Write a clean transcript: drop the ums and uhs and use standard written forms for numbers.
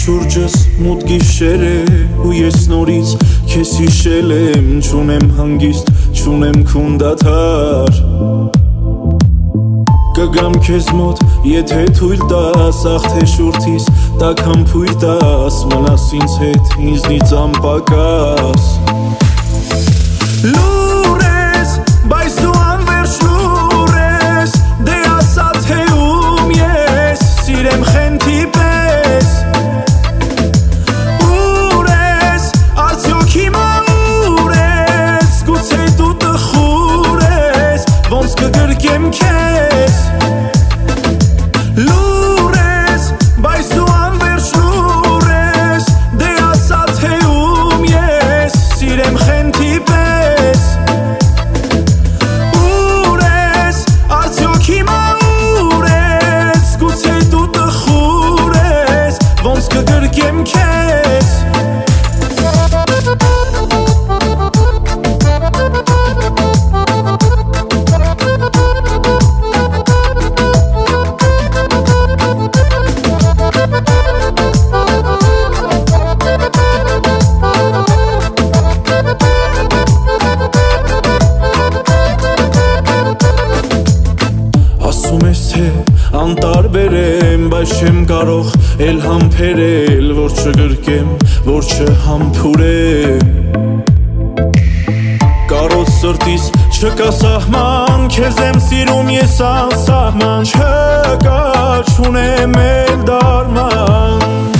շուրջս մութ գիշեր է ու ես նորից քեզ հիշել եմ Չունեմ հանգիստ, չունեմ քունդաթար Կգամ քեզ մոտ, եթե թույլ տաս Աղ թե շուրթիս, տաք համբույր տաս Մնաս ինձ հետ, ինձնից անպակաս Լուր ես, բայց դու անվերջ լուր ես Դե ասա թե ում ես, սիրեմ խենթի պես Ուր ես, արդյոք հիմա ուր ես Գուցե դու տխուր ես, ոնց կգրկեմ քեզ Լուր ես, բայց դու անվերջ լուր ես Դե ասա թե ում ես, սիրեմ խենթի պես Ուր ես, արդյոք հիմա ուր ես Գուցե դու տխուր ես, ոնց կգրկեմ քեզ Ասում ես թե անտարբեր եմ, բայց չեմ կարող էլ համբերել, որ չգրկեմ, որ չհամբուրեմ Կարոտ սրտիս չկա սահման, քեզ եմ սիրում ես անսահման Չկա, չունեմ էլ դարման